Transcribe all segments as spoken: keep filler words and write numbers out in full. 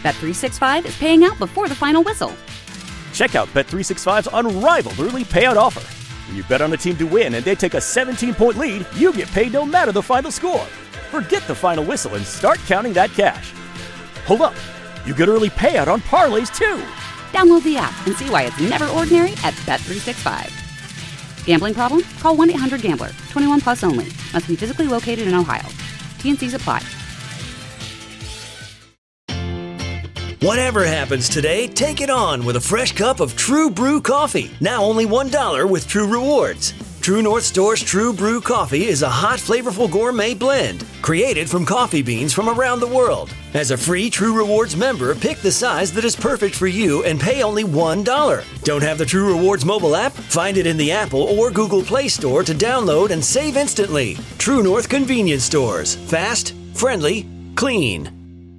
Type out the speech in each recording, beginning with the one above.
Bet three sixty-five is paying out before the final whistle. Check out Bet three sixty-five's unrivaled early payout offer. When you bet on a team to win and they take a seventeen-point lead, you get paid no matter the final score. Forget the final whistle and start counting that cash. Hold up. You get early payout on parlays, too. Download the app and see why it's never ordinary at Bet three sixty-five. Gambling problem? Call one eight hundred gambler. twenty-one plus only. Must be physically located in Ohio. T N Cs apply. Whatever happens today, take it on with a fresh cup of True Brew coffee. Now only one dollar with True Rewards. True North Store's True Brew coffee is a hot, flavorful gourmet blend created from coffee beans from around the world. As a free True Rewards member, pick the size that is perfect for you and pay only one dollar. Don't have the True Rewards mobile app? Find it in the Apple or Google Play Store to download and save instantly. True North Convenience Stores. Fast, friendly, clean.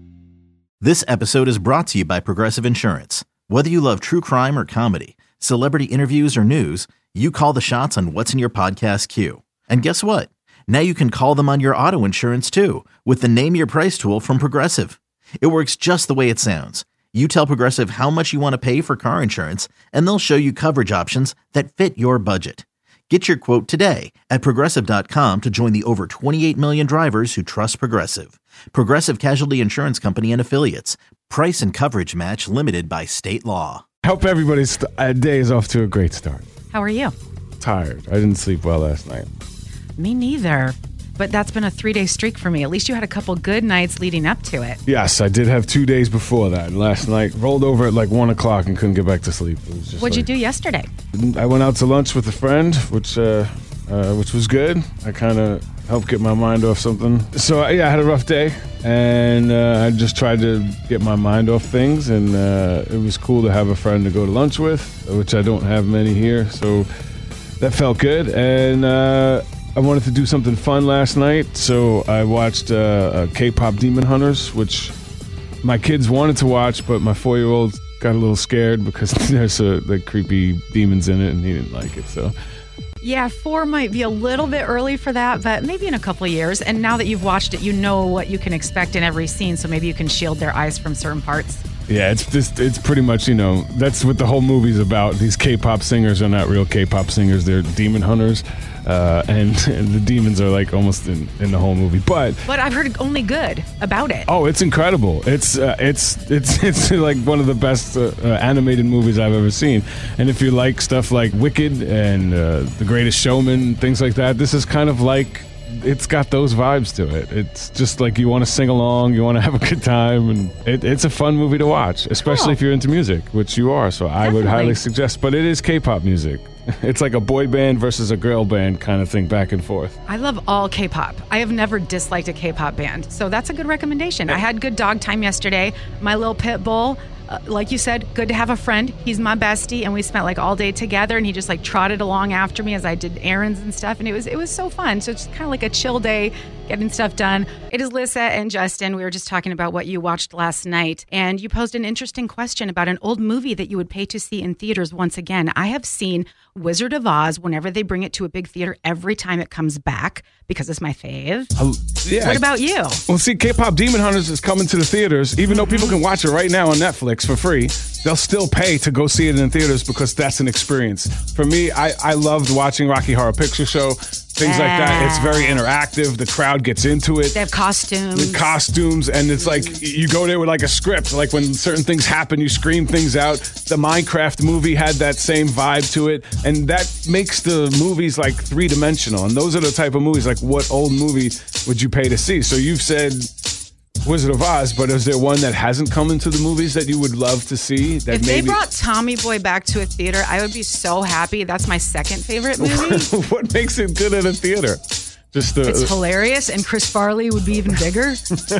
This episode is brought to you by Progressive Insurance. Whether you love true crime or comedy, celebrity interviews or news, you call the shots on what's in your podcast queue. And guess what? Now you can call them on your auto insurance too with the Name Your Price tool from Progressive. It works just the way it sounds. You tell Progressive how much you want to pay for car insurance, and they'll show you coverage options that fit your budget. Get your quote today at Progressive dot com to join the over twenty-eight million drivers who trust Progressive. Progressive Casualty Insurance Company and Affiliates. Price and coverage match limited by state law. Hope everybody's st- uh, day is off to a great start. How are you? Tired. I didn't sleep well last night. Me neither. But that's been a three-day streak for me. At least you had a couple good nights leading up to it. Yes, I did have two days before that. And last night, rolled over at like one o'clock and couldn't get back to sleep. It was just What'd like, you do yesterday? I went out to lunch with a friend, which uh, uh, which was good. I kind of helped get my mind off something. So, yeah, I had a rough day. And uh, I just tried to get my mind off things. And uh, it was cool to have a friend to go to lunch with, which I don't have many here. So that felt good. And uh, I wanted to do something fun last night, so I watched uh, uh, K-pop Demon Hunters, which my kids wanted to watch, but my four-year-old got a little scared because there's a, the creepy demons in it, and he didn't like it. So, yeah, four might be a little bit early for that, but maybe in a couple of years. And now that you've watched it, you know what you can expect in every scene, so maybe you can shield their eyes from certain parts. Yeah, it's just, it's pretty much, you know, that's what the whole movie's about. These K-pop singers are not real K-pop singers. They're demon hunters. Uh, and, and the demons are like almost in, in the whole movie, but but I've heard only good about it. Oh, it's incredible! It's uh, it's it's it's like one of the best uh, uh, animated movies I've ever seen. And if you like stuff like Wicked and uh, The Greatest Showman, things like that, this is kind of like it's got those vibes to it. It's just like you want to sing along, you want to have a good time, and it, it's a fun movie to watch, especially cool. if you're into music, which you are. So Definitely. I would highly suggest. But it is K-pop music. It's like a boy band versus a girl band kind of thing, back and forth. I love all K-pop. I have never disliked a K-pop band, so that's a good recommendation. I had good dog time yesterday. My little pit bull, uh, like you said, good to have a friend. He's my bestie, and we spent like all day together, and he just like trotted along after me as I did errands and stuff, and it was it was so fun. So it's kind of like a chill day, getting stuff done. It is Lissa and Justin. We were just talking about what you watched last night, and you posed an interesting question about an old movie that you would pay to see in theaters once again. I have seen Wizard of Oz whenever they bring it to a big theater every time it comes back because it's my fave. Uh, yeah. What about you? Well, see, K-pop Demon Hunters is coming to the theaters. Even though people can watch it right now on Netflix for free, they'll still pay to go see it in theaters because that's an experience. For me, I, I loved watching Rocky Horror Picture Show. Things yeah. like that. It's very interactive. The crowd gets into it. They have costumes. The costumes. And it's like you go there with like a script. Like when certain things happen, you scream things out. The Minecraft movie had that same vibe to it. And that makes the movies like three-dimensional. And those are the type of movies, like what old movie would you pay to see? So you've said Wizard of Oz, but is there one that hasn't come into the movies that you would love to see? That if maybe... they brought Tommy Boy back to a theater, I would be so happy. That's my second favorite movie. What makes it good at a theater? Just the, it's hilarious, and Chris Farley would be even bigger.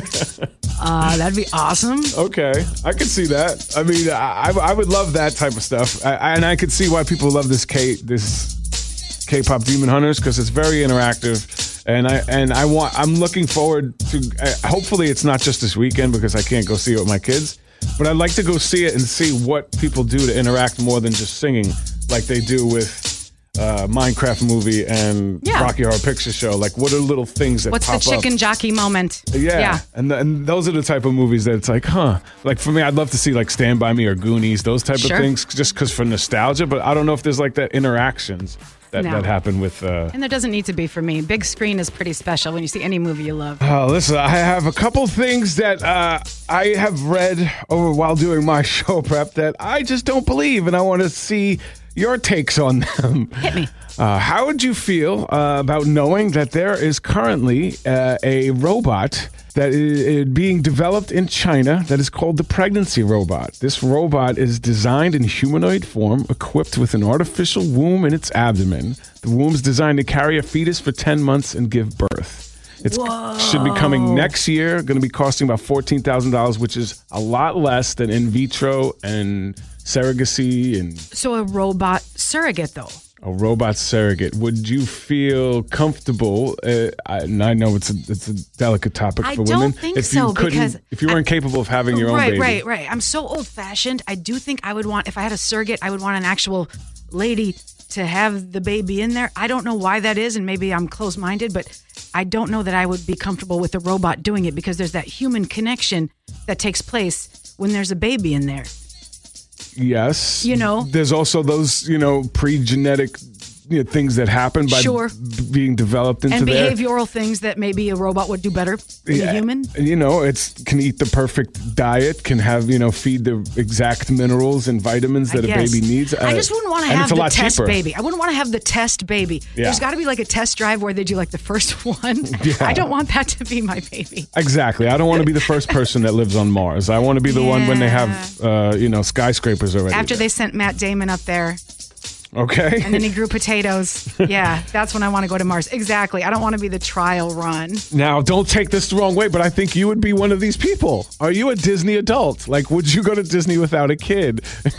uh, that'd be awesome. Okay, I could see that. I mean, I, I would love that type of stuff, I, and I could see why people love this K this K-pop Demon Hunters because it's very interactive. And I and I want. I'm looking forward to. Uh, hopefully, it's not just this weekend because I can't go see it with my kids. But I'd like to go see it and see what people do to interact more than just singing, like they do with uh, Minecraft movie and Yeah. Rocky Horror Picture Show. Like, what are little things that What's pop the chicken up? jockey moment? Yeah, Yeah. And, th- and those are the type of movies that it's like, huh. Like for me, I'd love to see like Stand By Me or Goonies, those type Sure. of things, just because for nostalgia. But I don't know if there's like that interactions that, No. that happen with. Uh, And there doesn't need to be for me. Big screen is pretty special when you see any movie you love. Oh, listen, I have a couple things that uh, I have read over while doing my show prep that I just don't believe, and I want to see your takes on them. Hit me. Uh, how would you feel uh, about knowing that there is currently uh, a robot that is being developed in China that is called the pregnancy robot? This robot is designed in humanoid form, equipped with an artificial womb in its abdomen. The womb is designed to carry a fetus for ten months and give birth. It should be coming next year, going to be costing about fourteen thousand dollars, which is a lot less than in vitro and surrogacy and So a robot surrogate, though. a robot surrogate. Would you feel comfortable? Uh, I, and I know it's a, it's a delicate topic I for don't women. think if you so, couldn't, because if you weren't I- capable of having your own right, baby, Right, right, I'm so old-fashioned. I do think I would want, if I had a surrogate, I would want an actual lady to have the baby in there. I don't know why that is, and maybe I'm closed-minded, but I don't know that I would be comfortable with a robot doing it because there's that human connection that takes place when there's a baby in there. Yes. You know? There's also those, you know, pre-genetic you know, things that happen by Sure. b- being developed into And there. behavioral things that maybe a robot would do better than a human. You know, it's can eat the perfect diet, can have, you know, feed the exact minerals and vitamins that I a guess. baby needs. I Uh, just wouldn't want to and have it's a the lot test cheaper. baby. I wouldn't want to have the test baby. Yeah. There's got to be like a test drive where they do like the first one. Yeah. I don't want that to be my baby. Exactly. I don't want to be the first person that lives on Mars. I want to be the one when they have, uh, you know, skyscrapers already. After there. they sent Matt Damon up there Okay. and then he grew potatoes. Yeah, that's when I want to go to Mars. Exactly. I don't want to be the trial run. Now, don't take this the wrong way, but I think you would be one of these people. Are you a Disney adult? Like, would you go to Disney without a kid?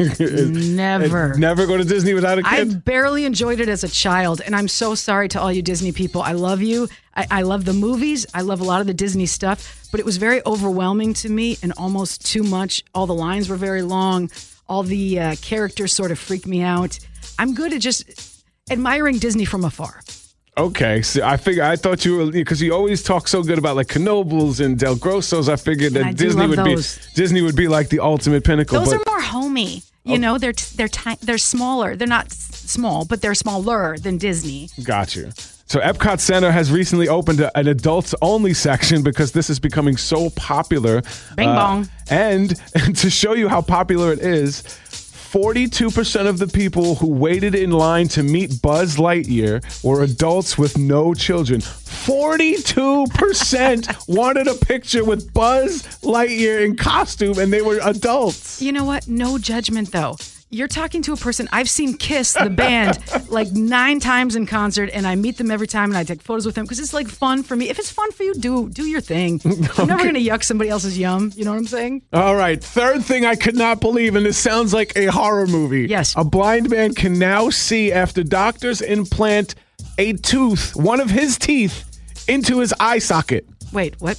Never. Never go to Disney without a I kid? barely enjoyed it as a child, and I'm so sorry to all you Disney people. I love you. I, I love the movies. I love a lot of the Disney stuff, but it was very overwhelming to me and almost too much. All the lines were very long. All the uh, characters sort of freaked me out. I'm good at just admiring Disney from afar. Okay, so I figure I thought you were because you always talk so good about like Knoebels and Del Grossos. I figured that I do Disney love would those. be Disney would be like the ultimate pinnacle. Those but are more homey. You know, they're they're ti- they're smaller. They're not s- small, but they're smaller than Disney. got you. So Epcot Center has recently opened a, an adults-only section because this is becoming so popular. Bing bong. And, and to show you how popular it is, forty-two percent of the people who waited in line to meet Buzz Lightyear were adults with no children. forty-two percent wanted a picture with Buzz Lightyear in costume, and they were adults. You know what? No judgment, though. You're talking to a person. I've seen Kiss, the band, like nine times in concert, and I meet them every time, and I take photos with them because it's like fun for me. If it's fun for you, do do your thing. I'm never going to yuck somebody else's yum. You know what I'm saying? All right, third thing I could not believe, and this sounds like a horror movie. Yes. A blind man can now see after doctors implant a tooth, one of his teeth, into his eye socket. Wait, what?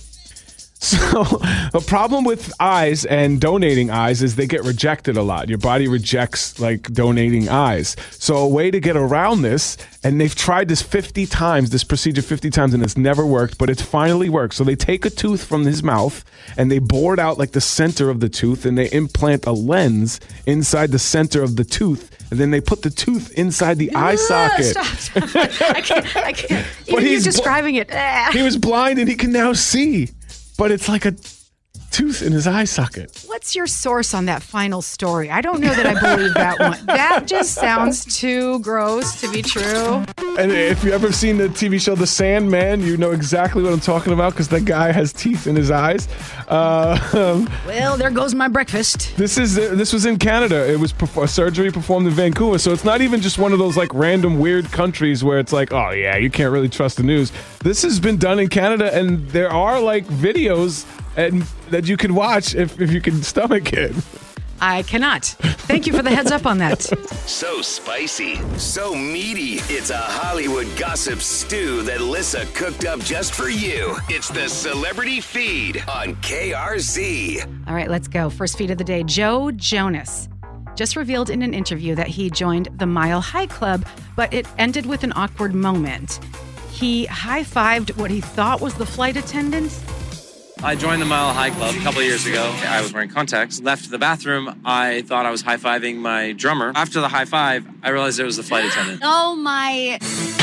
So the problem with eyes and donating eyes is they get rejected a lot. Your body rejects like donating eyes. So a way to get around this, and they've tried this fifty times, this procedure fifty times, and it's never worked, but it's finally worked. So they take a tooth from his mouth and they bored out like the center of the tooth and they implant a lens inside the center of the tooth. And then they put the tooth inside the eye socket. Stop, stop. I can't. I can't. But Even you he's bl- describing it. ah. He was blind and he can now see. But it's like a tooth in his eye socket. What's your source on that final story? I don't know that I believe that one. That just sounds too gross to be true. And if you ever seen the T V show The Sandman, you know exactly what I'm talking about because that guy has teeth in his eyes. Uh, um, Well, there goes my breakfast. this is this was in Canada. It was perf- a surgery performed in Vancouver, so it's not even just one of those like random weird countries where it's like, oh yeah, you can't really trust the news. This has been done in Canada, and there are like videos and that you can watch if, if you can stomach it. I cannot. Thank you for the heads up on that. So spicy, so meaty. It's a Hollywood gossip stew that Lissa cooked up just for you. It's the Celebrity Feed on K R Z. All right, let's go. First feed of the day. Joe Jonas just revealed in an interview that he joined the Mile High Club, but it ended with an awkward moment. He high-fived what he thought was the flight attendant. I joined the Mile High Club a couple of years ago. I was wearing contacts, left the bathroom. I thought I was high-fiving my drummer. After the high five, I realized it was the flight attendant. Oh my...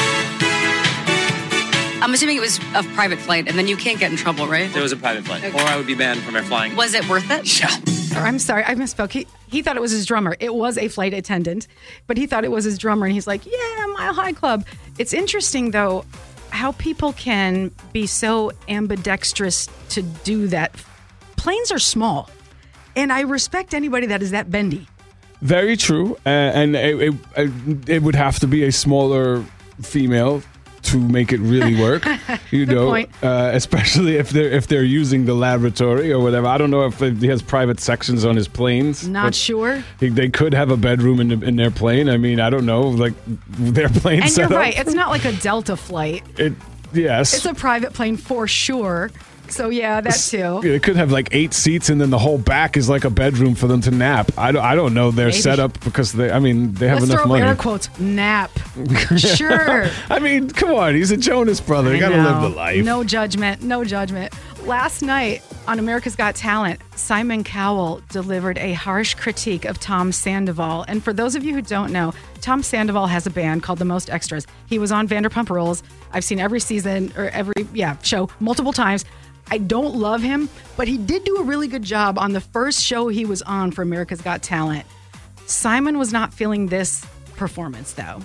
I'm assuming it was a private flight, and then you can't get in trouble, right? It was a private flight, Okay. or I would be banned from air flying. Was it worth it? Yeah. Or, I'm sorry, I misspoke. He, he thought it was his drummer. It was a flight attendant, but he thought it was his drummer, and he's like, yeah, Mile High Club. It's interesting, though, how people can be so ambidextrous to do that. Planes are small, and I respect anybody that is that bendy. Very true, uh, and it, it, it would have to be a smaller female to make it really work, you Good know, point. Uh, especially if they're if they're using the laboratory or whatever. I don't know if he has private sections on his planes. Not but sure. he- They could have a bedroom in, the, in their plane. I mean, I don't know, like their plane And set you're up. right. It's not like a Delta flight. It, yes. It's a private plane for sure. So, yeah, that too. Yeah, they could have like eight seats, and then the whole back is like a bedroom for them to nap. I don't, I don't know their Maybe. setup because they. I mean, they have Let's enough throw up money. air quotes. Nap. Sure. I mean, come on, he's a Jonas brother. I You gotta know. live the life. No judgment. No judgment. Last night on America's Got Talent, Simon Cowell delivered a harsh critique of Tom Sandoval. And for those of you who don't know, Tom Sandoval has a band called The Most Extras. He was on Vanderpump Rules. I've seen every season or every yeah show multiple times. I don't love him, but he did do a really good job on the first show he was on for America's Got Talent. Simon was not feeling this performance, though.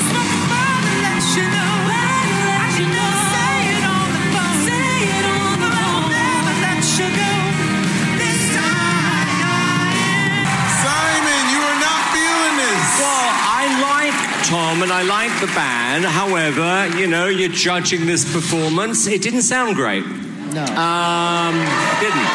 Simon, you are not feeling this. Well, I like Tom and I like the band. However, you know, you're judging this performance. It didn't sound great. No. Um, didn't.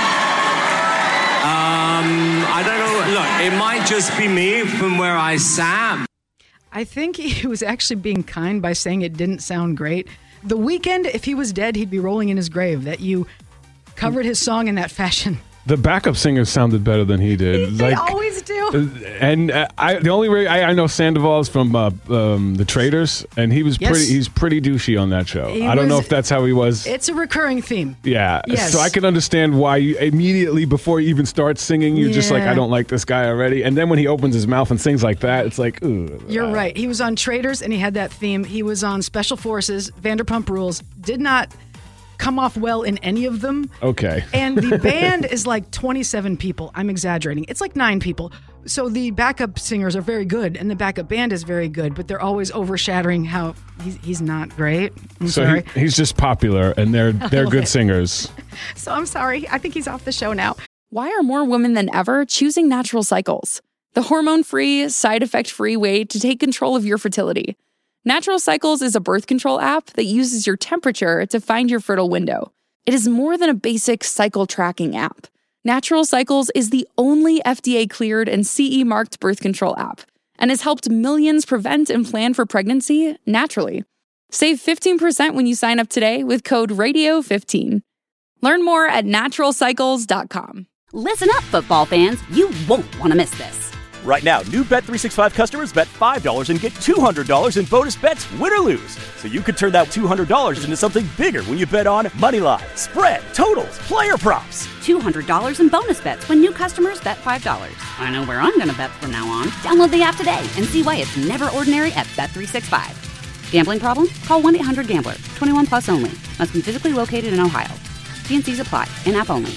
Um, I don't know. Look, it might just be me from where I sat. I think he was actually being kind by saying it didn't sound great. The Weeknd, if he was dead, he'd be rolling in his grave that you covered his song in that fashion. The backup singer sounded better than he did. They like, always do. And uh, I, the only way I, I know Sandoval is from uh, um, The Traders, and he was Yes. pretty. He's pretty douchey on that show. He I don't know was- if that's how he was. It's a recurring theme. Yeah. Yes. So I can understand why you immediately before you even start singing, you're just like, Yeah. I don't like this guy already. And then when he opens his mouth and sings like that, it's like, ooh. You're right. He was on Traders and he had that theme. He was on Special Forces, Vanderpump Rules. Did not come off well in any of them. Okay. And the band is like twenty-seven people. I'm exaggerating. It's like nine people. So the backup singers are very good and the backup band is very good, but they're always overshadowing how he's, he's not great. I'm so sorry. he, he's just popular, and they're they're little good bit. singers. So I'm sorry. I think he's off the show now. Why are more women than ever choosing Natural Cycles? The hormone-free, side effect-free way to take control of your fertility. Natural Cycles is a birth control app that uses your temperature to find your fertile window. It is more than a basic cycle tracking app. Natural Cycles is the only F D A-cleared and C E-marked birth control app and has helped millions prevent and plan for pregnancy naturally. Save fifteen percent when you sign up today with code radio fifteen. Learn more at natural cycles dot com. Listen up, football fans. You won't want to miss this. Right now, new Bet three sixty-five customers bet five dollars and get two hundred dollars in bonus bets, win or lose. So you could turn that two hundred dollars into something bigger when you bet on money line, spread, totals, player props. two hundred dollars in bonus bets when new customers bet five dollars. I know where I'm going to bet from now on. Download the app today and see why it's never ordinary at Bet three sixty-five. Gambling problem? Call one eight hundred gambler. twenty-one plus only. Must be physically located in Ohio. T N Cs apply. In-app only.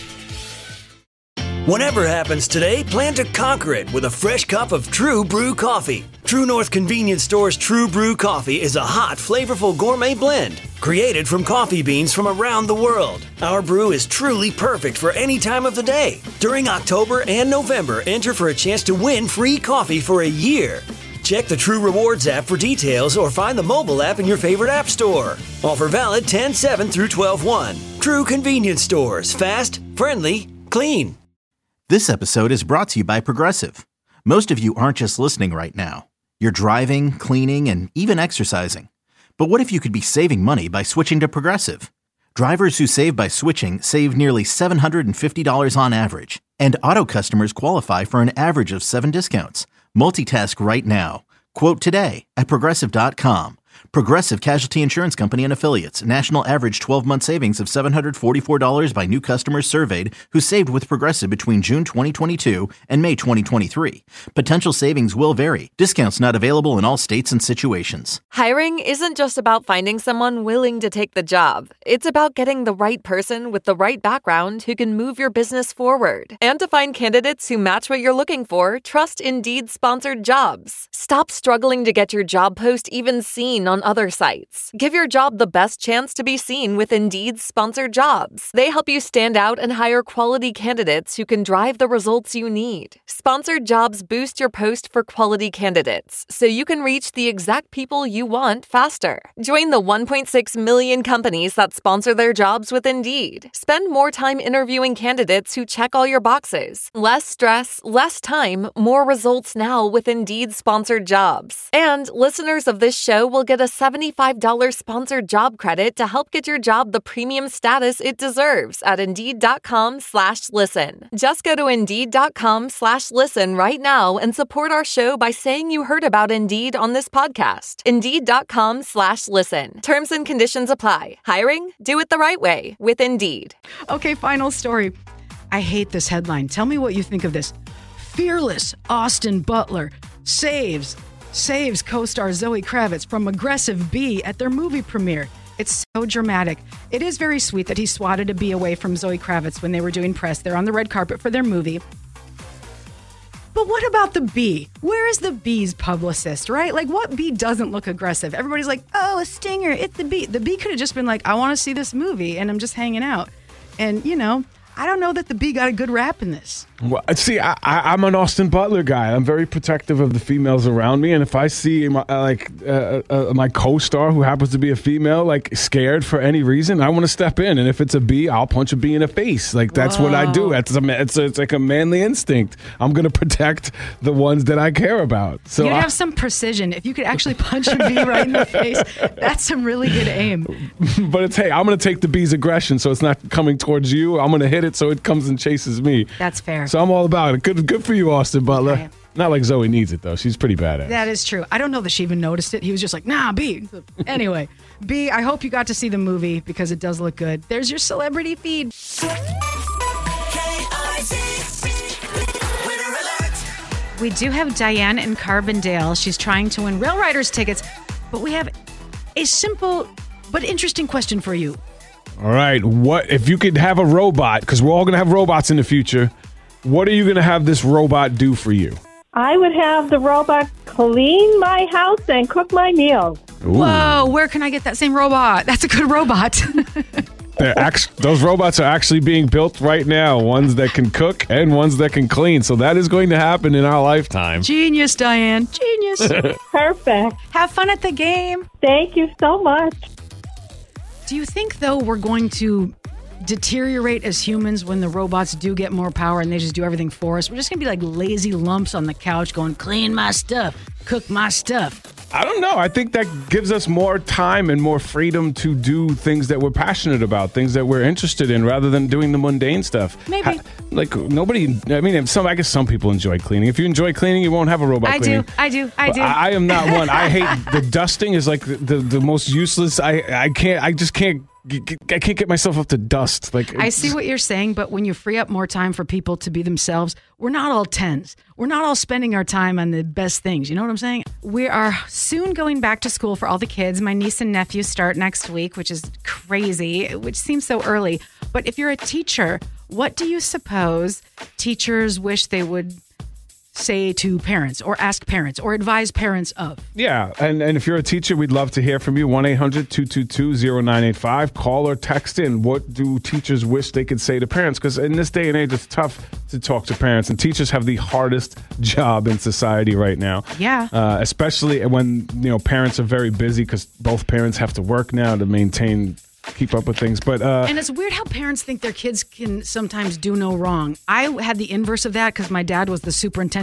Whatever happens today, plan to conquer it with a fresh cup of True Brew coffee. True North Convenience Store's True Brew coffee is a hot, flavorful gourmet blend created from coffee beans from around the world. Our brew is truly perfect for any time of the day. During October and November, enter for a chance to win free coffee for a year. Check the True Rewards app for details or find the mobile app in your favorite app store. Offer valid ten seven through twelve one. True Convenience Stores. Fast, friendly, clean. This episode is brought to you by Progressive. Most of you aren't just listening right now. You're driving, cleaning, and even exercising. But what if you could be saving money by switching to Progressive? Drivers who save by switching save nearly seven hundred fifty dollars on average, and auto customers qualify for an average of seven discounts, Multitask right now. Quote today at Progressive dot com. Progressive Casualty Insurance Company and Affiliates. National average twelve-month savings of seven hundred forty-four dollars by new customers surveyed who saved with Progressive between June twenty twenty-two and May twenty twenty-three. Potential savings will vary. Discounts not available in all states and situations. Hiring isn't just about finding someone willing to take the job. It's about getting the right person with the right background who can move your business forward. And to find candidates who match what you're looking for, trust Indeed-sponsored jobs. Stop struggling to get your job post even seen on other sites. Give your job the best chance to be seen with Indeed's sponsored jobs. They help you stand out and hire quality candidates who can drive the results you need. Sponsored jobs boost your post for quality candidates, so you can reach the exact people you want faster. Join the one point six million companies that sponsor their jobs with Indeed. Spend more time interviewing candidates who check all your boxes. Less stress, less time, more results now with Indeed sponsored jobs. And listeners of this show will get a seventy-five dollars sponsored job credit to help get your job the premium status it deserves at Indeed.com slash listen. Just go to Indeed.com slash listen right now and support our show by saying you heard about Indeed on this podcast. Indeed.com slash listen. Terms and conditions apply. Hiring? Do it the right way with Indeed. Okay, final story. I hate this headline. Tell me what you think of this. Fearless Austin Butler saves Saves co-star Zoe Kravitz from aggressive bee at their movie premiere. It's so dramatic. It is very sweet that he swatted a bee away from Zoe Kravitz when they were doing press. They're on the red carpet for their movie. But what about the bee? Where is the bee's publicist, right? Like, what bee doesn't look aggressive? Everybody's like, oh, a stinger, it's the bee. The bee could have just been like, I want to see this movie, and I'm just hanging out. And, you know, I don't know that the bee got a good rap in this. Well, see, I, I, I'm an Austin Butler guy. I'm very protective of the females around me, and if I see my, uh, like uh, uh, my co-star who happens to be a female, like scared for any reason, I want to step in. And if it's a bee, I'll punch a bee in the face. Like that's Whoa. what I do. That's a, it's a, it's like a manly instinct. I'm gonna protect the ones that I care about. So you'd I, have some precision if you could actually punch a bee right in the face. That's some really good aim. But it's hey, I'm gonna take the bee's aggression, so it's not coming towards you. I'm gonna hit it so it comes and chases me. That's fair. So I'm all about it. Good, good for you, Austin Butler. Okay. Not like Zoe needs it, though. She's pretty badass. That is true. I don't know that she even noticed it. He was just like, nah, B. Anyway, B, I hope you got to see the movie because it does look good. There's your celebrity feed. We do have Diane in Carbondale. She's trying to win Rail Riders tickets, but we have a simple but interesting question for you. All right. What if you could have a robot, because we're all going to have robots in the future, what are you going to have this robot do for you? I would have the robot clean my house and cook my meals. Ooh. Whoa, where can I get that same robot? That's a good robot. They're act- those robots are actually being built right now, ones that can cook and ones that can clean. So that is going to happen in our lifetime. Genius, Diane. Genius. Perfect. Have fun at the game. Thank you so much. Do you think, though, we're going to deteriorate as humans when the robots do get more power and they just do everything for us? We're just going to be like lazy lumps on the couch going, clean my stuff, cook my stuff. I don't know. I think that gives us more time and more freedom to do things that we're passionate about, things that we're interested in, rather than doing the mundane stuff. Maybe. Ha- like nobody, I mean, some, I guess some people enjoy cleaning. If you enjoy cleaning, you won't have a robot I cleaning. do. I do. I But do. I, I am not one. I hate the dusting is like the, the, the most useless. I, I can't, I just can't. I can't get myself up to dust. Like I see what you're saying, but when you free up more time for people to be themselves, we're not all tens. We're not all spending our time on the best things. You know what I'm saying? We are soon going back to school for all the kids. My niece and nephew start next week, which is crazy, which seems so early. But if you're a teacher, what do you suppose teachers wish they would say to parents or ask parents or advise parents of? Yeah, and, and if you're a teacher, we'd love to hear from you. one eight hundred two two two zero nine eight five. Call or text in. What do teachers wish they could say to parents? Because in this day and age, it's tough to talk to parents, and teachers have the hardest job in society right now. Yeah. Uh, especially when, you know, parents are very busy because both parents have to work now to maintain keep up with things. But uh, and it's weird how parents think their kids can sometimes do no wrong. I had the inverse of that because my dad was the superintendent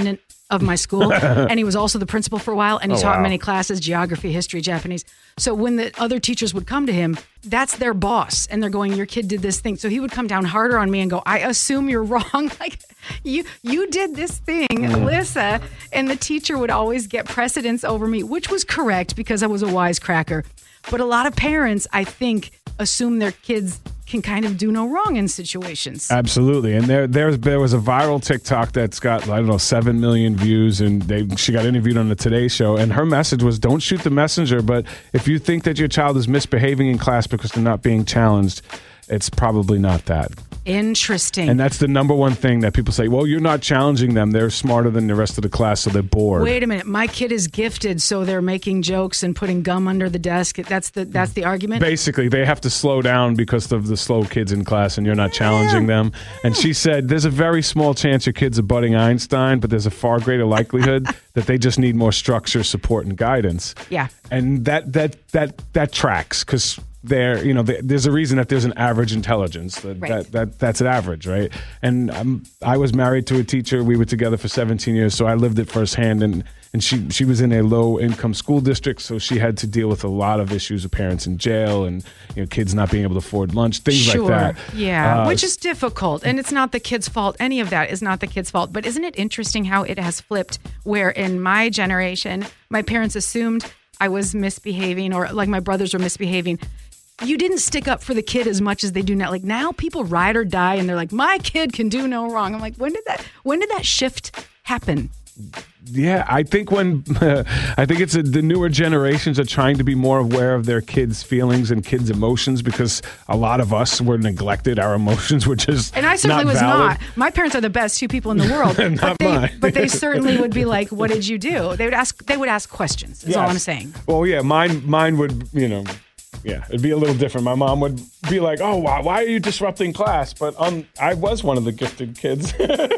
of my school. And he was also the principal for a while. And he Oh, taught wow. many classes, geography, history, Japanese. So when the other teachers would come to him, that's their boss. And they're going, your kid did this thing. So he would come down harder on me and go, I assume you're wrong. Like, you you did this thing, Mm. Alyssa. And the teacher would always get precedence over me, which was correct because I was a wisecracker. But a lot of parents, I think, assume their kids can kind of do no wrong in situations. Absolutely, and there there's there was a viral TikTok that's got I don't know seven million views, and they she got interviewed on the Today Show, and her message was, "Don't shoot the messenger, but if you think that your child is misbehaving in class because they're not being challenged, it's probably not that." Interesting. And that's the number one thing that people say. Well, you're not challenging them; they're smarter than the rest of the class, so they're bored. Wait a minute, my kid is gifted, so they're making jokes and putting gum under the desk. That's the that's the argument. Basically, they have to slow down because of the slow kids in class, and you're not challenging them. And she said, there's a very small chance your kid's a budding Einstein, but there's a far greater likelihood that they just need more structure, support, and guidance. Yeah. And that that that that tracks because there, you know, there, there's a reason that there's an average intelligence. That Right. that, that that's an average, right? And um, I was married to a teacher. We were together for seventeen years, so I lived it firsthand. And and she she was in a low income school district, so she had to deal with a lot of issues of parents in jail and you know kids not being able to afford lunch, things Sure. like that. Yeah, Uh, which is difficult. And it's not the kid's fault. Any of that is not the kid's fault. But isn't it interesting how it has flipped where in my generation, my parents assumed I was misbehaving or like my brothers were misbehaving. You didn't stick up for the kid as much as they do now. Like now people ride or die and they're like, my kid can do no wrong. I'm like, when did that, when did that shift happen? Yeah, I think when I think it's a, the newer generations are trying to be more aware of their kids' feelings and kids' emotions because a lot of us were neglected. Our emotions were just And I certainly not was valid. not. My parents are the best two people in the world. Not but, they, mine. but they certainly would be like, what did you do? They would ask, they would ask questions is all Yes. I'm saying. Well, yeah, mine mine would you know. Yeah, it'd be a little different. My mom would be like, "Oh, why, why are you disrupting class?" But um, I was one of the gifted kids,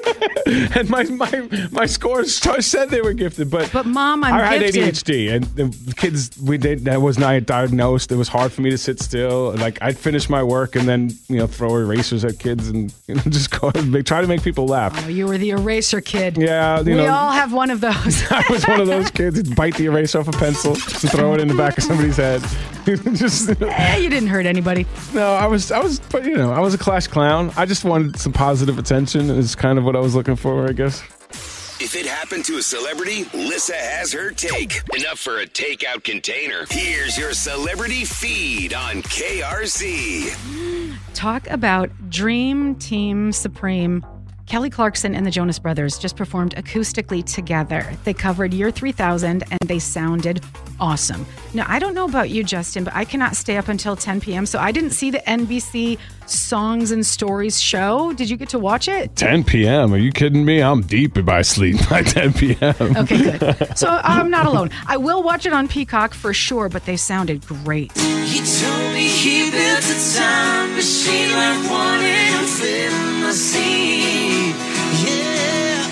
and my my my scores said they were gifted. But But mom, I'm I had gifted. A D H D, and the kids we did that was not diagnosed. It was hard for me to sit still. Like I'd finish my work and then you know throw erasers at kids and you know, just go and try to make people laugh. Oh, you were the eraser kid. Yeah, you we know, all have one of those. I was one of those kids who'd bite the eraser off a pencil and throw it in the back of somebody's head. Just, Eh, you didn't hurt anybody. no, I was, I was, but you know, I was a class clown. I just wanted some positive attention. Is kind of what I was looking for, I guess. If it happened to a celebrity, Lissa has her take. Enough for a takeout container. Here's your celebrity feed on K R Z. Talk about Dream Team Supreme. Kelly Clarkson and the Jonas Brothers just performed acoustically together. They covered Year three thousand and they sounded awesome. Now, I don't know about you, Justin, but I cannot stay up until ten p.m. So I didn't see the N B C Songs and Stories show. Did you get to watch it? ten p.m. Are you kidding me? I'm deep in my sleep by ten p.m. Okay, good. So I'm not alone. I will watch it on Peacock for sure, but they sounded great. He told me he built a time machine like one in a film I seen. Yeah.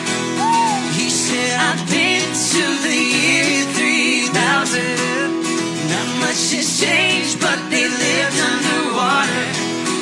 He said, I've been to the year three thousand. Not much has changed, but they lived underwater.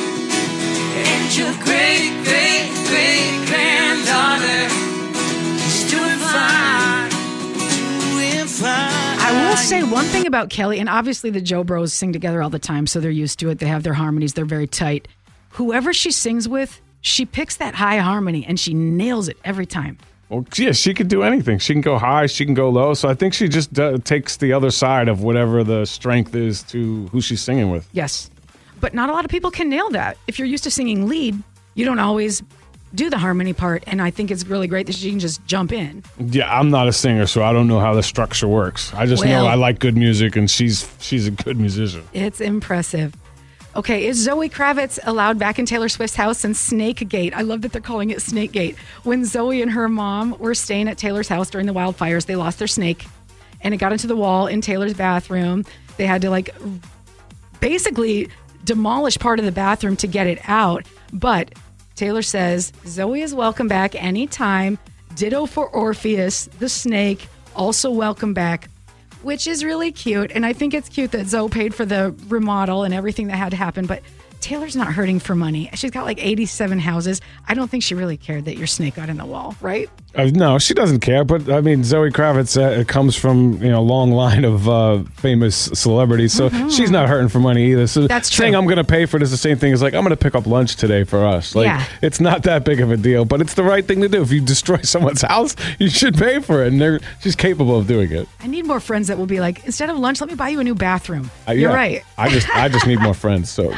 And your great, great, great granddaughter is doing fine. Doing fine. I will say one thing about Kelly, and obviously the Joe Bros sing together all the time, so they're used to it. They have their harmonies. They're very tight. Whoever she sings with, she picks that high harmony, and she nails it every time. Well, yeah, she could do anything. She can go high, she can go low. So I think she just uh, takes the other side of whatever the strength is to who she's singing with. Yes. But not a lot of people can nail that. If you're used to singing lead, you don't always do the harmony part, and I think it's really great that she can just jump in. Yeah, I'm not a singer, so I don't know how the structure works. I just Well- know I like good music, and she's she's a good musician. It's impressive. Okay, is Zoe Kravitz allowed back in Taylor Swift's house since Snakegate? I love that they're calling it Snakegate. When Zoe and her mom were staying at Taylor's house during the wildfires, they lost their snake, and it got into the wall in Taylor's bathroom. They had to like basically demolish part of the bathroom to get it out. But Taylor says Zoe is welcome back anytime. Ditto for Orpheus, the snake, also welcome back, which is really cute. And I think it's cute that Zoe paid for the remodel and everything that had to happen. But Taylor's not hurting for money. She's got like eighty-seven houses. I don't think she really cared that your snake got in the wall, right? Uh, no, she doesn't care. But I mean, Zoe Kravitz uh, it comes from you know a long line of uh, famous celebrities, so Mhm. she's not hurting for money either. So That's true. saying I'm going to pay for it is the same thing as like I'm going to pick up lunch today for us. Like Yeah. it's not that big of a deal, but it's the right thing to do. If you destroy someone's house, you should pay for it, and they're, she's capable of doing it. I need more friends that will be like, instead of lunch, let me buy you a new bathroom. Uh, You're yeah. right. I just I just need more friends. So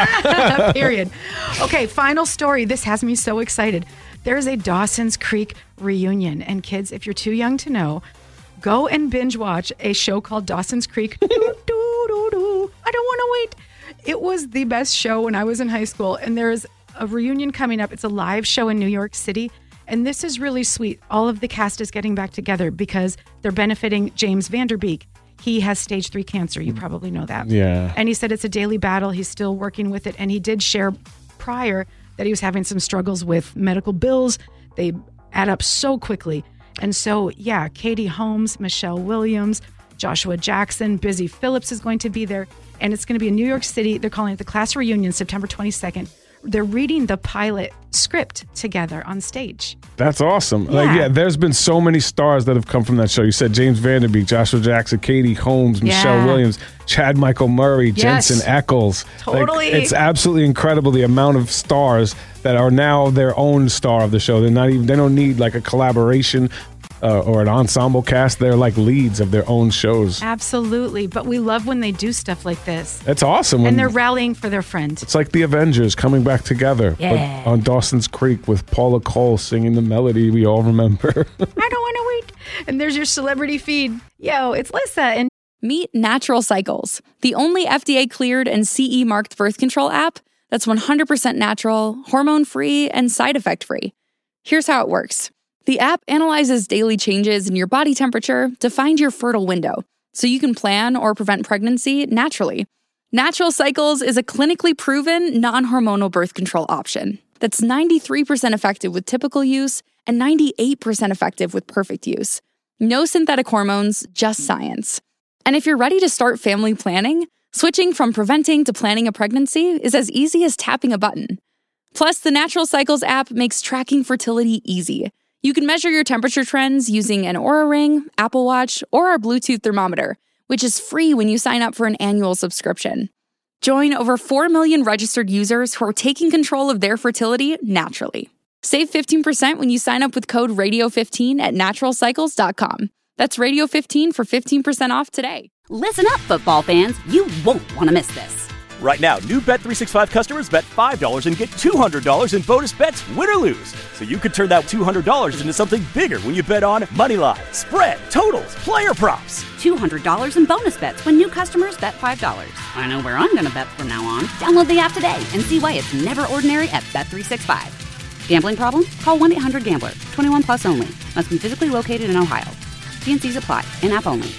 Period. Okay, final story. This has me so excited. There is a Dawson's Creek reunion. And kids, if you're too young to know, go and binge watch a show called Dawson's Creek. Doo, doo, doo, doo. I don't want to wait. It was the best show when I was in high school. And there's a reunion coming up. It's a live show in New York City. And this is really sweet. All of the cast is getting back together because they're benefiting James Vanderbeek. He has stage three cancer. You probably know that. Yeah. And he said it's a daily battle. He's still working with it. And he did share prior that he was having some struggles with medical bills. They add up so quickly. And so, yeah, Katie Holmes, Michelle Williams, Joshua Jackson, Busy Phillips is going to be there. And it's going to be in New York City. They're calling it the class reunion, September twenty-second. They're reading the pilot script together on stage. That's awesome. Yeah. Like, yeah, there's been so many stars that have come from that show. You said James Vanderbeek, Joshua Jackson, Katie Holmes, Michelle Yeah. Williams, Chad Michael Murray, Yes. Jensen Ackles. Like, Totally. it's absolutely incredible the amount of stars that are now their own star of the show. They're not even, they don't need like a collaboration uh, or an ensemble cast. They're like leads of their own shows. Absolutely. But we love when they do stuff like this. That's awesome. when- And they're rallying for their friend. It's like the Avengers coming back together, Yeah. but on Dawson's Creek with Paula Cole singing the melody we all remember. I don't want to wait. And there's your celebrity feed. Yo, it's Lissa. And Meet Natural Cycles, the only F D A-cleared and C E marked birth control app that's one hundred percent natural, hormone-free, and side effect-free. Here's how it works. The app analyzes daily changes in your body temperature to find your fertile window, so you can plan or prevent pregnancy naturally. Natural Cycles is a clinically proven, non-hormonal birth control option that's ninety-three percent effective with typical use and ninety-eight percent effective with perfect use. No synthetic hormones, just science. And if you're ready to start family planning, switching from preventing to planning a pregnancy is as easy as tapping a button. Plus, the Natural Cycles app makes tracking fertility easy. You can measure your temperature trends using an Oura Ring, Apple Watch, or our Bluetooth thermometer, which is free when you sign up for an annual subscription. Join over four million registered users who are taking control of their fertility naturally. Save fifteen percent when you sign up with code radio fifteen at natural cycles dot com. That's radio fifteen for fifteen percent off today. Listen up, football fans. You won't want to miss this. Right now, new Bet three sixty-five customers bet five dollars and get two hundred dollars in bonus bets, win or lose. So you could turn that two hundred dollars into something bigger when you bet on moneyline, spread, totals, player props. two hundred dollars in bonus bets when new customers bet five dollars. I know where I'm going to bet from now on. Download the app today and see why it's never ordinary at Bet three sixty-five. Gambling problem? Call one eight hundred gambler. twenty-one plus only. Must be physically located in Ohio. T and C's apply. In-app only.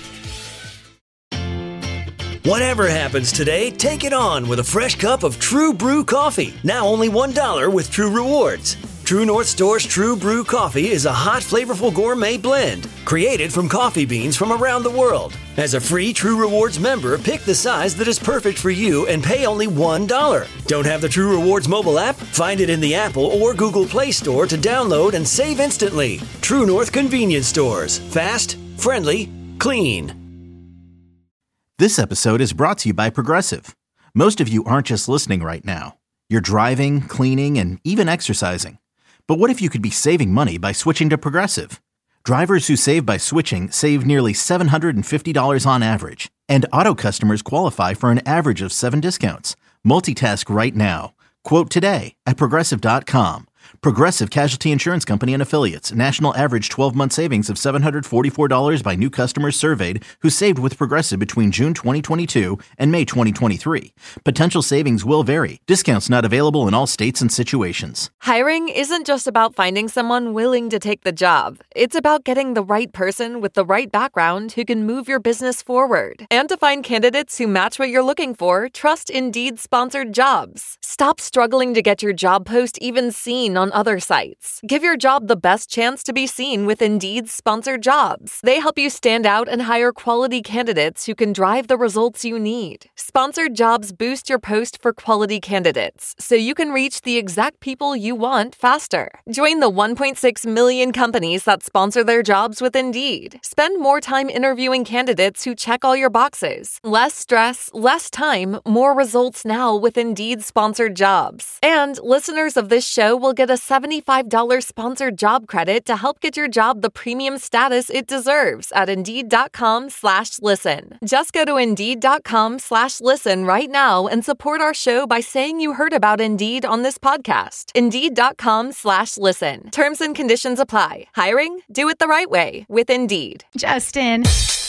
Whatever happens today, take it on with a fresh cup of True Brew coffee. Now only one dollar with True Rewards. True North Store's True Brew coffee is a hot, flavorful gourmet blend created from coffee beans from around the world. As a free True Rewards member, pick the size that is perfect for you and pay only one dollar. Don't have the True Rewards mobile app? Find it in the Apple or Google Play Store to download and save instantly. True North Convenience Stores. Fast, friendly, clean. This episode is brought to you by Progressive. Most of you aren't just listening right now. You're driving, cleaning, and even exercising. But what if you could be saving money by switching to Progressive? Drivers who save by switching save nearly seven hundred fifty dollars on average. And auto customers qualify for an average of seven discounts. Multitask right now. Quote today at Progressive dot com. Progressive Casualty Insurance Company and Affiliates. National average twelve-month savings of seven hundred forty-four dollars by new customers surveyed who saved with Progressive between June twenty twenty-two and May twenty twenty-three. Potential savings will vary. Discounts not available in all states and situations. Hiring isn't just about finding someone willing to take the job. It's about getting the right person with the right background who can move your business forward. And to find candidates who match what you're looking for, trust Indeed sponsored jobs. Stop struggling to get your job post even seen on other sites. Give your job the best chance to be seen with Indeed's sponsored jobs. They help you stand out and hire quality candidates who can drive the results you need. Sponsored jobs boost your post for quality candidates, so you can reach the exact people you want faster. Join the one point six million companies that sponsor their jobs with Indeed. Spend more time interviewing candidates who check all your boxes. Less stress, less time, more results now with Indeed sponsored jobs. And listeners of this show will get a seventy-five dollars sponsored job credit to help get your job the premium status it deserves at Indeed.com slash listen. Just go to Indeed.com slash listen right now and support our show by saying you heard about Indeed on this podcast. Indeed.com slash listen. Terms and conditions apply. Hiring? Do it the right way with Indeed. Justin.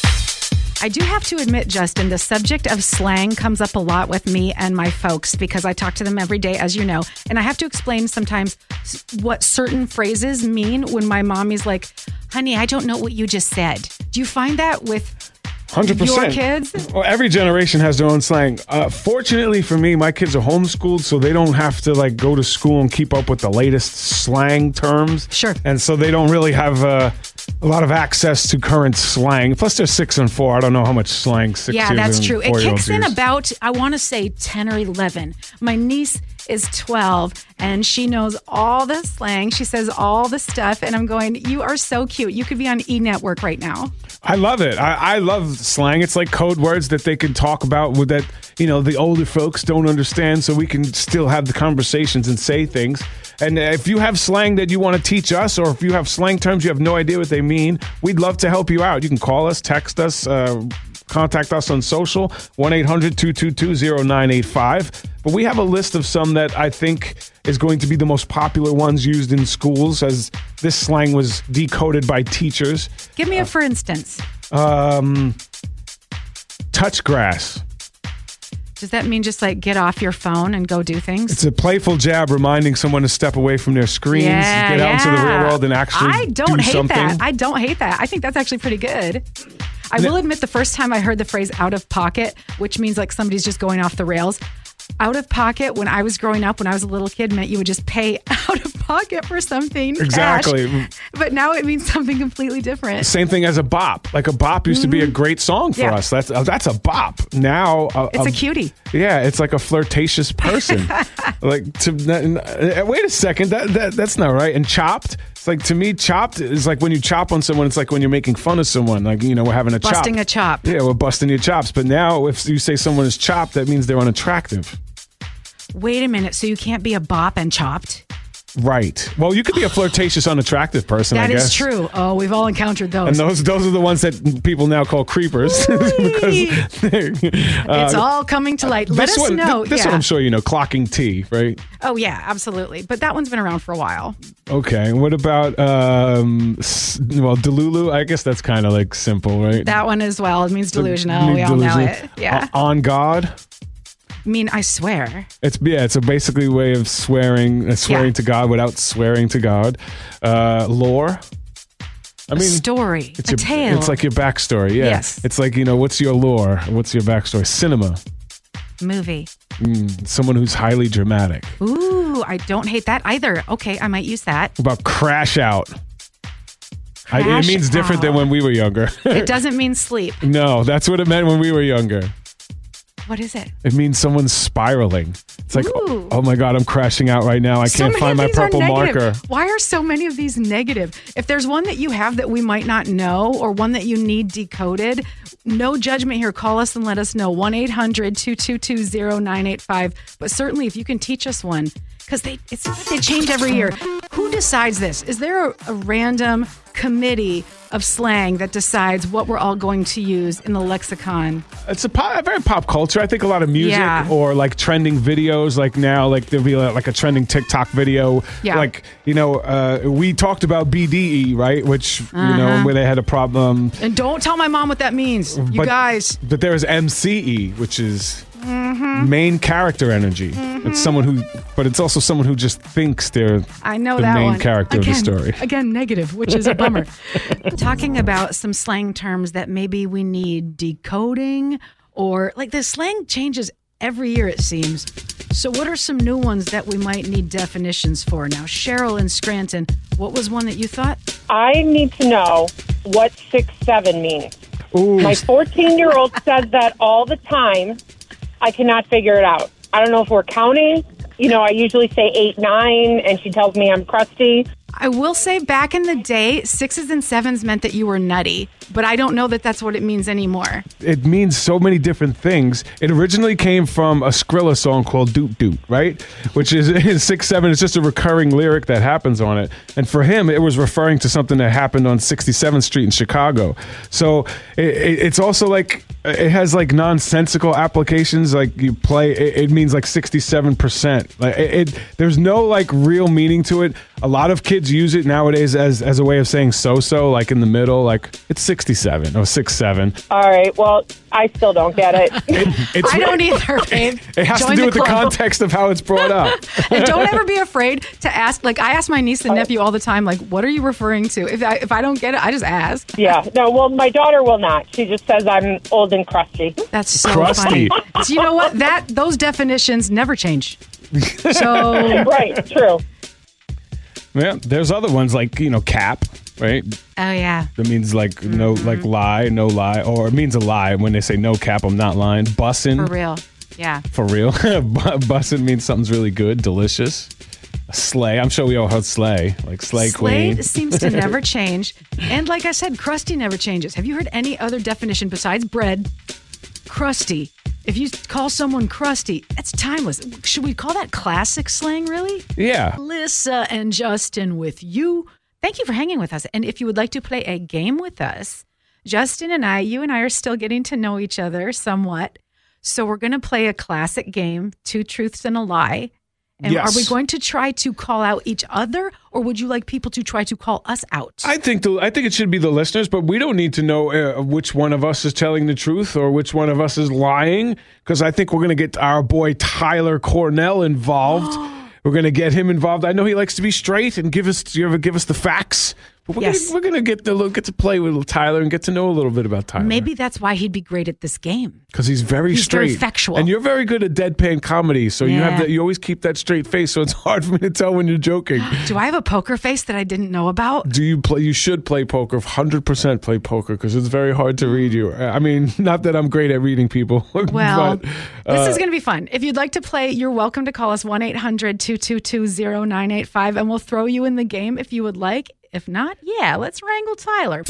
I do have to admit, Justin, the subject of slang comes up a lot with me and my folks because I talk to them every day, as you know. And I have to explain sometimes what certain phrases mean when my mommy's like, honey, I don't know what you just said. Do you find that with one hundred percent. your kids? Well, every generation has their own slang. Uh, fortunately for me, my kids are homeschooled, so they don't have to like go to school and keep up with the latest slang terms. Sure. And so they don't really have uh, a lot of access to current slang. Plus, they're six and four. I don't know how much slang six yeah, years that's and true. It four-year-olds kicks in use. about, I want to say ten or eleven. My niece is twelve and she knows all the slang. She says all the stuff. And I'm going, you are so cute. You could be on E! Network right now. I love it. I, I love slang. It's like code words that they can talk about with that, you know, the older folks don't understand, so we can still have the conversations and say things. And if you have slang that you want to teach us, or if you have slang terms you have no idea what they mean, we'd love to help you out. You can call us, text us, uh, contact us on social, one eight hundred two two two zero nine eight five. But we have a list of some that I think is going to be the most popular ones used in schools, as this slang was decoded by teachers. Give me a for instance. Um, touch grass. Does that mean just like get off your phone and go do things? It's a playful jab reminding someone to step away from their screens, yeah, get out yeah. into the real world and actually I don't do hate something. that. I don't hate that. I think that's actually pretty good. I will admit the first time I heard the phrase out of pocket, which means like somebody's just going off the rails. Out of pocket, when I was growing up, when I was a little kid, meant you would just pay out of pocket for something. Exactly. Cash. But now it means something completely different. Same thing as a bop. Like a bop used mm-hmm. to be a great song for yeah. us. That's uh, that's a bop. Now uh, it's a, a cutie. Yeah, it's like a flirtatious person. like to uh, wait a second, that, that that's not right. And chopped. It's like, to me, chopped is like when you chop on someone. It's like when you're making fun of someone. Like, you know, we're having a chop. Busting a chop. Yeah, we're busting your chops. But now, if you say someone is chopped, that means they're unattractive. Wait a minute. So you can't be a bop and chopped? Right. Well, you could be a flirtatious, unattractive person, that I guess. That is true. Oh, we've all encountered those. And those those are the ones that people now call creepers. because uh, It's all coming to light. Let us one, know. Th- this yeah. one I'm sure you know, clocking tea, right? Oh, yeah, absolutely. But that one's been around for a while. Okay. What about, um, well, Delulu? I guess that's kind of like simple, right? That one as well. It means delusional. Mean we all delusional. know it. Yeah. Uh, on God? I mean, I swear. It's yeah. It's a basically way of swearing, uh, swearing yeah. to God without swearing to God. Uh, lore. I mean, a story, it's a your, tale. It's like your backstory. Yeah. Yes. It's like, you know, what's your lore? What's your backstory? Cinema. Movie. Mm, someone who's highly dramatic. Ooh, I don't hate that either. Okay, I might use that. What about crash out? Crash I, it means different out. than when we were younger. It doesn't mean sleep. No, that's what it meant when we were younger. What is it? It means someone's spiraling. It's like, oh, oh my God, I'm crashing out right now. I so can't find my purple marker. Why are so many of these negative? If there's one that you have that we might not know, or one that you need decoded, no judgment here. Call us and let us know. one eight hundred two two two zero nine eight five. But certainly if you can teach us one, because they it's they change every year. Who decides this? Is there a, a random committee of slang that decides what we're all going to use in the lexicon? It's a, pop, a very pop culture. I think a lot of music yeah. or like trending videos. Like now, like there'll be like a trending TikTok video. Yeah. Like, you know, uh, we talked about B D E, right? Which, uh-huh. you know, where they had a problem. And don't tell my mom what that means, you but, guys. But there is M C E, which is mm-hmm. main character energy. Mm-hmm. It's someone who, but it's also someone who just thinks they're I know the that main one. character again, of the story. Again, negative, which is a bummer. Talking about some slang terms that maybe we need decoding, or like the slang changes every year, it seems. So what are some new ones that we might need definitions for? Now, Cheryl in Scranton, what was one that you thought? I need to know what six seven means. Ooh. My fourteen-year-old says that all the time. I cannot figure it out. I don't know if we're counting. You know, I usually say eight, nine, and she tells me I'm crusty. I will say back in the day, sixes and sevens meant that you were nutty, but I don't know that that's what it means anymore. It means so many different things. It originally came from a Skrilla song called Doot Doot, right? Which is, is six seven. It's just a recurring lyric that happens on it. And for him, it was referring to something that happened on sixty-seventh Street in Chicago. So it, it, it's also like, it has like nonsensical applications. Like you play, it, it means like sixty-seven percent. Like it, it, there's no like real meaning to it. A lot of kids use it nowadays as, as a way of saying so-so, like in the middle, like it's sixty-seven or six seven. All right, well, I still don't get it. it it's, I don't either, babe. It has Join to do the with club. the context of how it's brought up. And don't ever be afraid to ask. Like, I ask my niece and nephew all the time, like, what are you referring to? If I, if I don't get it, I just ask. Yeah, no, well, my daughter will not. She just says I'm old and crusty. That's so Crusty. funny. So you know what? That Those definitions never change. So Right, true. Yeah, there's other ones like, you know, cap, right? Oh, yeah. That means like no, Mm-hmm. like lie, no lie, or it means a lie. When they say no cap, I'm not lying. Bussin'. For real. Yeah. For real. Bussin' means something's really good, delicious. A slay. I'm sure we all heard slay, like slay queen. Slade seems to never change. And like I said, crusty never changes. Have you heard any other definition besides bread? Crusty. If you call someone crusty, that's timeless. Should we call that classic slang, really? Yeah. Lisa and Justin with you. Thank you for hanging with us. And if you would like to play a game with us, Justin and I, you and I are still getting to know each other somewhat. So we're going to play a classic game, Two Truths and a Lie. And Yes. are we going to try to call out each other, or would you like people to try to call us out? I think the, I think it should be the listeners, but we don't need to know uh, which one of us is telling the truth or which one of us is lying, because I think we're going to get our boy Tyler Cornell involved. We're going to get him involved. I know he likes to be straight and give us you ever give us the facts. But we're Yes. gonna, we're going to get the get to play with Tyler and get to know a little bit about Tyler. Maybe that's why he'd be great at this game. Because he's very He's straight. very factual. And you're very good at deadpan comedy, so you have Yeah. that. You always keep that straight face, so it's hard for me to tell when you're joking. Do I have a poker face that I didn't know about? Do you play? You should play poker. one hundred percent play poker because it's very hard to read you. I mean, not that I'm great at reading people. Well, but, this uh, is going to be fun. If you'd like to play, you're welcome to call us one eight hundred two two two zero nine eight five, and we'll throw you in the game if you would like. If not, yeah, let's wrangle Tyler.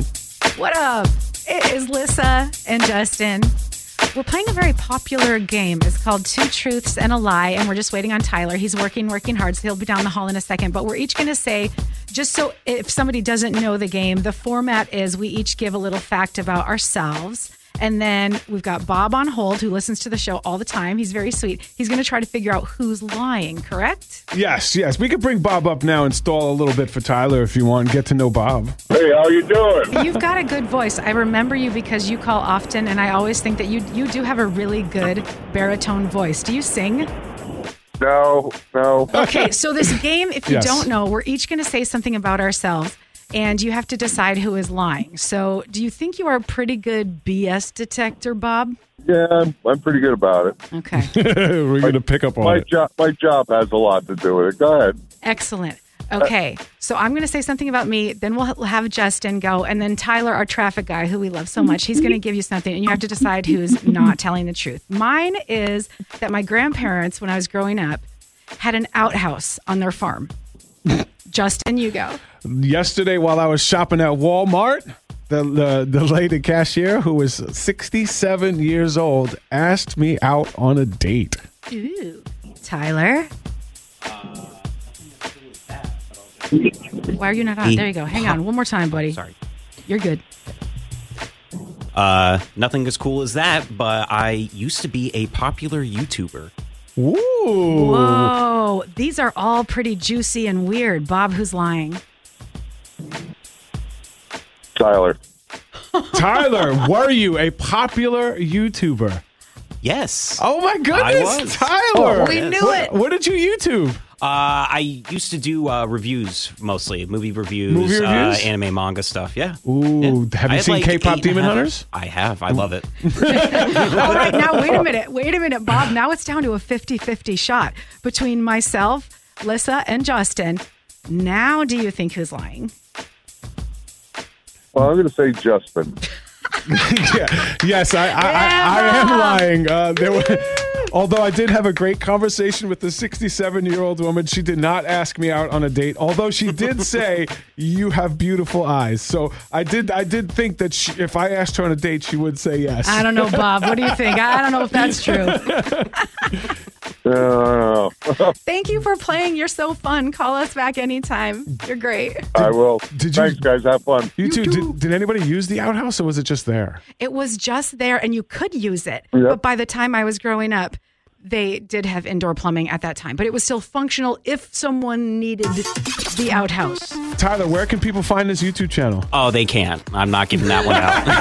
What up? It is Lissa and Justin. We're playing a very popular game. It's called Two Truths and a Lie, and we're just waiting on Tyler. He's working, working hard, so he'll be down the hall in a second. But we're each going to say, just so if somebody doesn't know the game, the format is we each give a little fact about ourselves. And then we've got Bob on hold, who listens to the show all the time. He's very sweet. He's going to try to figure out who's lying, correct? Yes, yes. We could bring Bob up now and stall a little bit for Tyler if you want and get to know Bob. Hey, how you doing? You've got a good voice. I remember you because you call often, and I always think that you you do have a really good baritone voice. Do you sing? No, no. Okay, so this game, if you Yes. don't know, we're each going to say something about ourselves, and you have to decide who is lying. So do you think you are a pretty good B S detector, Bob? Yeah, I'm, I'm pretty good about it. Okay. We're going to pick up on my it. job. My job has a lot to do with it. Go ahead. Excellent. Okay, so I'm going to say something about me, then we'll we'll have Justin go, and then Tyler, our traffic guy, who we love so much, he's going to give you something, and you have to decide who's not telling the truth. Mine is that my grandparents, when I was growing up, had an outhouse on their farm. Justin, you go. Yesterday, while I was shopping at Walmart, the, the the lady cashier, who was sixty-seven years old, asked me out on a date. Ooh. Tyler? Why are you not on? There you go. Hang on. One more time, buddy. Sorry. You're good. Uh, nothing as cool as that, but I used to be a popular YouTuber. Ooh. Whoa. These are all pretty juicy and weird. Bob, who's lying? Tyler. Tyler, were you a popular YouTuber? Yes. Oh my goodness, was. Tyler! Oh, we knew what, it. What did you YouTube? Uh, I used to do uh, reviews mostly, movie reviews, Movie reviews? Uh, anime, manga stuff. Yeah. Ooh, Yeah. have I you had seen like K-pop eight Demon and a half- Hunters? I have. I love it. All right, now wait a minute. Wait a minute, Bob. Now it's down to a fifty-fifty shot between myself, Lissa, and Justin. Now do you think who's lying? Well, I'm going to say Justin. yeah. Yes, I, I, I, I am lying. Uh, there were, although I did have a great conversation with the sixty-seven-year-old woman. She did not ask me out on a date, although she did say, you have beautiful eyes. So I did I did think that she, if I asked her on a date, she would say yes. I don't know, Bob. What do you think? I don't know if that's true. Uh, Thank you for playing. You're so fun. Call us back anytime. You're great. I will. Did you, Thanks, guys. Have fun. You too. Did, did anybody use the outhouse, or was it just there? It was just there, and you could use it. Yep. But by the time I was growing up, they did have indoor plumbing at that time. But it was still functional if someone needed the outhouse. Tyler, where can people find this YouTube channel? Oh, they can't. I'm not giving that one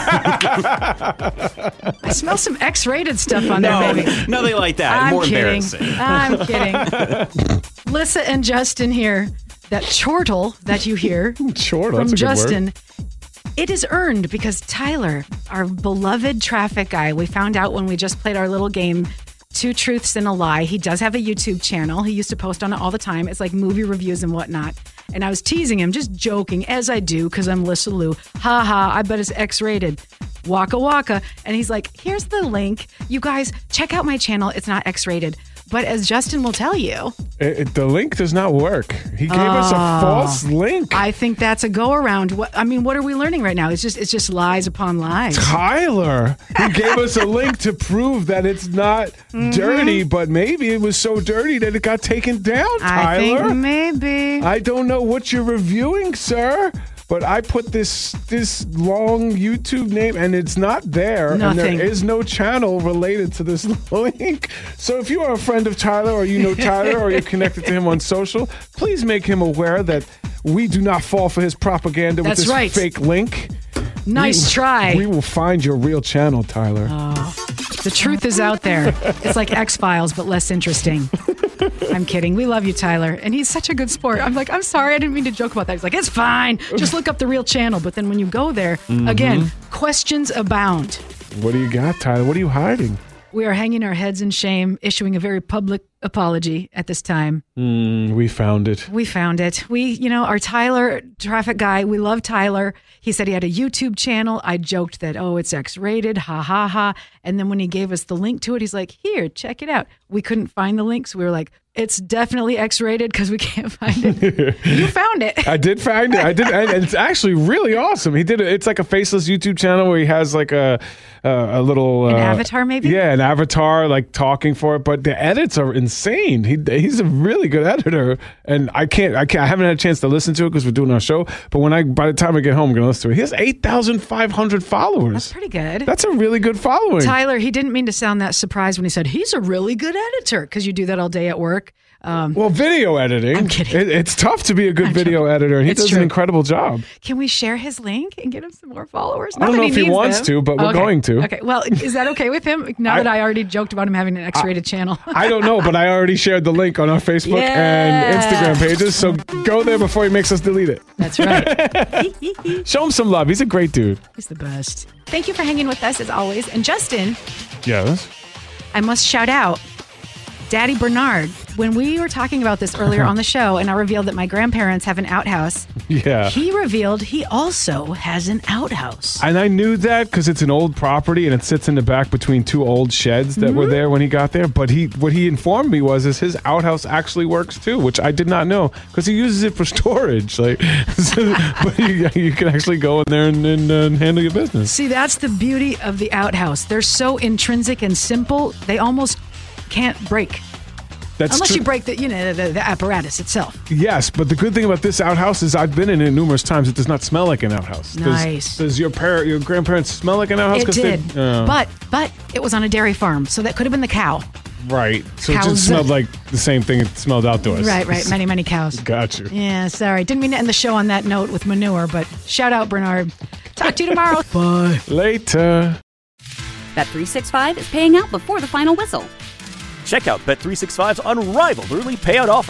out. I smell some X-rated stuff on no, there, baby. no, they like that. I'm More kidding. embarrassing. I'm kidding. Lissa and Justin here. That chortle that you hear chortle, from that's a good Justin, word. it is earned because Tyler, our beloved traffic guy, we found out when we just played our little game, Two Truths and a Lie. He does have a YouTube channel. He used to post on it all the time. It's like movie reviews and whatnot. And I was teasing him, just joking, as I do, because I'm Lissa Lou. Ha ha, I bet it's X-rated. Waka waka. And he's like, here's the link. You guys, check out my channel. It's not X-rated. But as Justin will tell you, It, it- the link does not work. He gave us a Oh. false link. I think that's a go around. What I mean, what are we learning right now? It's just it's just lies upon lies. Tyler, he gave us a link to prove that it's not Mm-hmm. dirty, but maybe it was so dirty that it got taken down, I Tyler. think maybe. I don't know what you're reviewing, sir, but I put this this long YouTube name and it's not there. Nothing. And there is no channel related to this link. So if you are a friend of Tyler or you know Tyler or you're connected to him on social, please make him aware that we do not fall for his propaganda That's with this right. fake link. Nice We- try. We will find your real channel, Tyler. Oh, the truth is out there. It's like X-Files, but less interesting. I'm kidding. We love you, Tyler. And he's such a good sport. I'm like, I'm sorry. I didn't mean to joke about that. He's like, it's fine. Just look up the real channel. But then when you go there, Mhm. again, questions abound. What do you got, Tyler? What are you hiding? We are hanging our heads in shame, issuing a very public apology at this time. Mm, we found it. We found it. We, you know, our Tyler traffic guy, we love Tyler. He said he had a YouTube channel. I joked that, oh, it's X-rated, ha, ha, ha. And then when he gave us the link to it, he's like, here, check it out. We couldn't find the link, so we were like, it's definitely X-rated because we can't find it. You found it. I did find it. I did, and it's actually really awesome. He did it. It's like a faceless YouTube channel where he has like a a, a little An uh, avatar, maybe? Yeah, an avatar like talking for it. But the edits are insane. He he's a really good editor, and I can't I can't I haven't had a chance to listen to it because we're doing our show. But when I by the time I get home, I'm gonna listen to it. He has eight thousand five hundred followers. That's pretty good. That's a really good following. Tyler, he didn't mean to sound that surprised when he said he's a really good editor because you do that all day at work. Um, well, video editing. I'm kidding. It, it's tough to be a good video editor, and he It's does true. an incredible job. Can we share his link and get him some more followers? I don't Not know that if he needs wants them. to, but we're Okay. going to. Okay. Well, is that okay with him? Now I- that I already joked about him having an X-rated channel. I don't know, but I already shared the link on our Facebook and Yeah. Instagram pages. So go there before he makes us delete it. That's right. Show him some love. He's a great dude. He's the best. Thank you for hanging with us as always. And Justin, Yes. I must shout out Daddy Bernard. When we were talking about this earlier on the show and I revealed that my grandparents have an outhouse, Yeah. he revealed he also has an outhouse. And I knew that because it's an old property and it sits in the back between two old sheds that were there when he got there. But he, what he informed me was, is his outhouse actually works too, which I did not know because he uses it for storage. Like, so- but you, you can actually go in there and, and, uh, handle your business. See, that's the beauty of the outhouse. They're so intrinsic and simple, they almost can't break. That's Unless true. you break the, you know, the, the apparatus itself. Yes, but the good thing about this outhouse is I've been in it numerous times. It does not smell like an outhouse. Does- Nice. Does, your par- your grandparents smell like an outhouse? It 'Cause did, they- oh. but but it was on a dairy farm, so that could have been the cow. Right. So it Cows. just smelled like the same thing it smelled outdoors. Right, right. Many, many cows. Got you. Yeah, sorry. Didn't mean to end the show on that note with manure, but shout out, Bernard. Talk to you tomorrow. Bye. Later. Bet three sixty-five is paying out before the final whistle. Check out Bet three sixty-five's unrivaled early payout offer.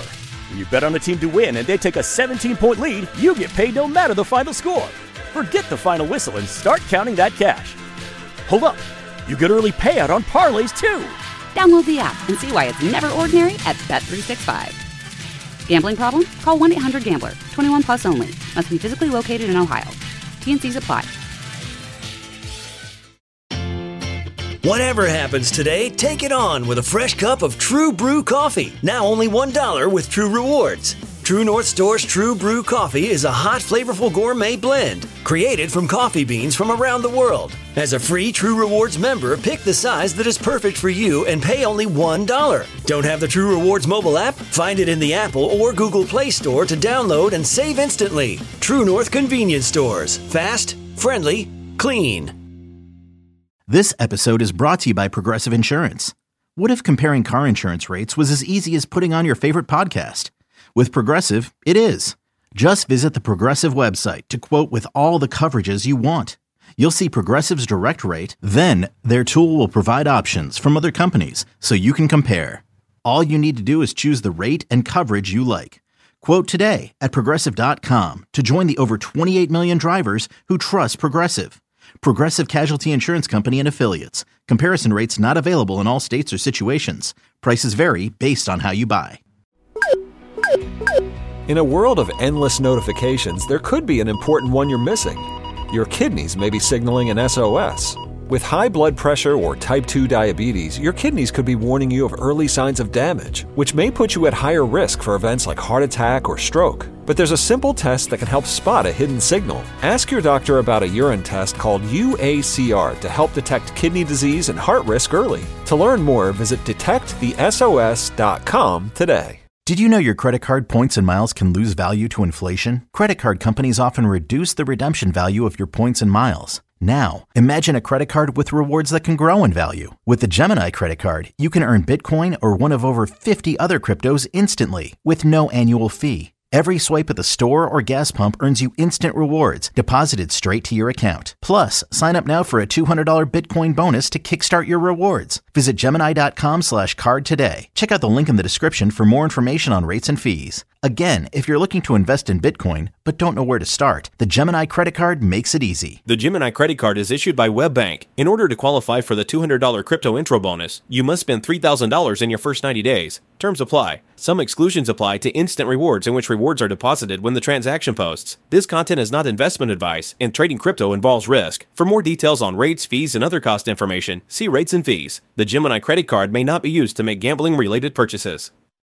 When you bet on a team to win and they take a seventeen-point lead, you get paid no matter the final score. Forget the final whistle and start counting that cash. Hold up. You get early payout on parlays, too. Download the app and see why it's never ordinary at Bet three sixty-five. Gambling problem? Call one eight hundred gambler. twenty-one plus only. Must be physically located in Ohio. T and C's apply. Whatever happens today, take it on with a fresh cup of True Brew coffee. Now only one dollar with True Rewards. True North Store's True Brew coffee is a hot, flavorful gourmet blend created from coffee beans from around the world. As a free True Rewards member, pick the size that is perfect for you and pay only one dollar. Don't have the True Rewards mobile app? Find it in the Apple or Google Play Store to download and save instantly. True North Convenience Stores. Fast, friendly, clean. This episode is brought to you by Progressive Insurance. What if comparing car insurance rates was as easy as putting on your favorite podcast? With Progressive, it is. Just visit the Progressive website to quote with all the coverages you want. You'll see Progressive's direct rate, then their tool will provide options from other companies so you can compare. All you need to do is choose the rate and coverage you like. Quote today at Progressive dot com to join the over twenty-eight million drivers who trust Progressive. Progressive Casualty Insurance Company and Affiliates. Comparison rates not available in all states or situations. Prices vary based on how you buy. In a world of endless notifications, there could be an important one you're missing. Your kidneys may be signaling an S O S. With high blood pressure or type two diabetes, your kidneys could be warning you of early signs of damage, which may put you at higher risk for events like heart attack or stroke. But there's a simple test that can help spot a hidden signal. Ask your doctor about a urine test called U A C R to help detect kidney disease and heart risk early. To learn more, visit detect the S O S dot com today. Did you know your credit card points and miles can lose value to inflation? Credit card companies often reduce the redemption value of your points and miles. Now, imagine a credit card with rewards that can grow in value. With the Gemini credit card, you can earn Bitcoin or one of over fifty other cryptos instantly with no annual fee. Every swipe at the store or gas pump earns you instant rewards deposited straight to your account. Plus, sign up now for a two hundred dollars Bitcoin bonus to kickstart your rewards. Visit Gemini dot com slash card today. Check out the link in the description for more information on rates and fees. Again, if you're looking to invest in Bitcoin but don't know where to start, the Gemini credit card makes it easy. The Gemini credit card is issued by WebBank. In order to qualify for the two hundred dollars crypto intro bonus, you must spend three thousand dollars in your first ninety days. Terms apply. Some exclusions apply to instant rewards in which rewards are deposited when the transaction posts. This content is not investment advice, and trading crypto involves risk. For more details on rates, fees, and other cost information, see rates and fees. The Gemini credit card may not be used to make gambling-related purchases.